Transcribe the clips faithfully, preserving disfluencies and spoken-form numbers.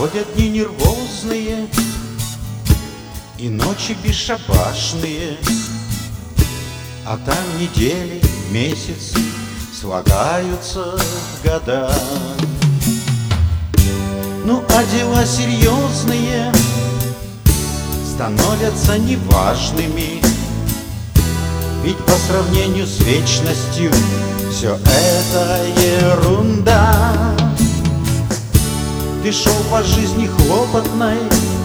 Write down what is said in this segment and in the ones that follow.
Проходят дни нервозные и ночи бесшабашные, а там недели, месяцы слагаются в года. Ну а дела серьезные становятся неважными, ведь по сравнению с вечностью все это ерунда. Ты шел по жизни хлопотной,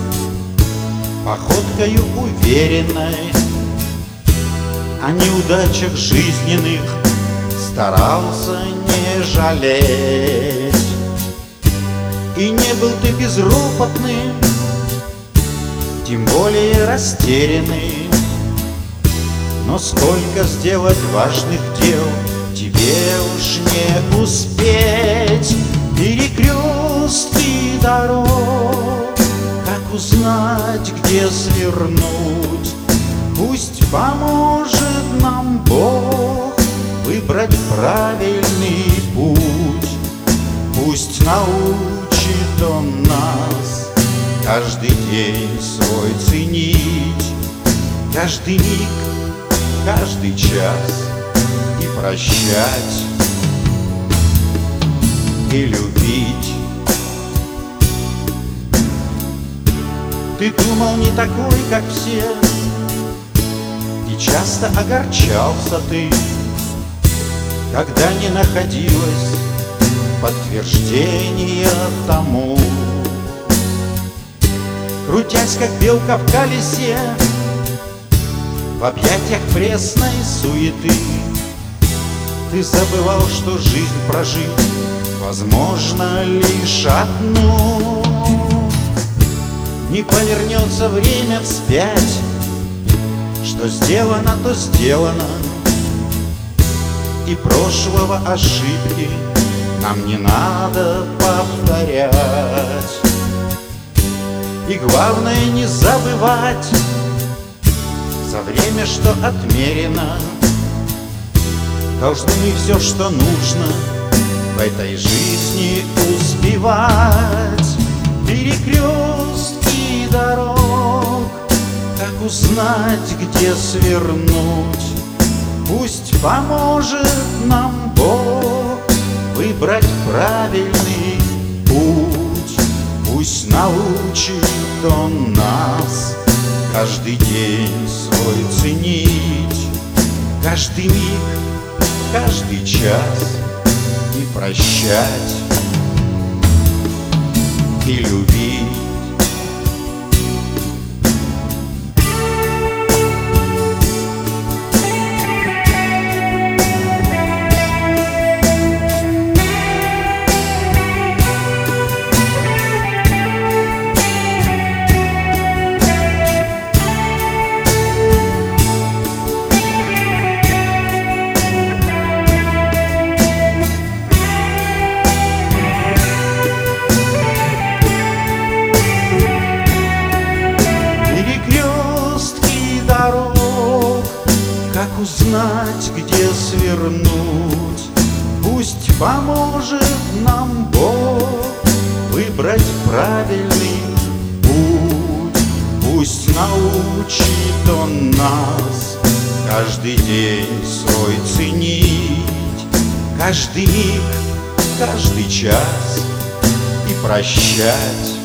походкою уверенной, о неудачах жизненных старался не жалеть. И не был ты безропотным, тем более растерянный, но сколько сделать важных дел тебе уж не успеть. Перекрестки дорог, как узнать, где свернуть? Пусть поможет нам Бог выбрать правильный путь. Пусть научит Он нас каждый день свой ценить, каждый миг, каждый час и прощать, и любить. Ты думал не такой, как все, и часто огорчался ты, когда не находилось подтверждения тому. Крутясь, как белка в колесе, в объятиях пресной суеты, ты забывал, что жизнь прожить возможно лишь одну. Не повернется время вспять, что сделано, то сделано, и прошлого ошибки нам не надо повторять. И главное не забывать за время, что отмерено. Должны мы все, что нужно в этой жизни успевать. Перекрестки дорог, как узнать, где свернуть? Пусть поможет нам Бог выбрать правильный путь. Пусть научит Он нас каждый день свой ценить, каждый миг, каждый час и прощать, и любить. Как узнать, где свернуть? Пусть поможет нам Бог выбрать правильный путь. Пусть научит Он нас каждый день свой ценить, каждый миг, каждый час и прощать,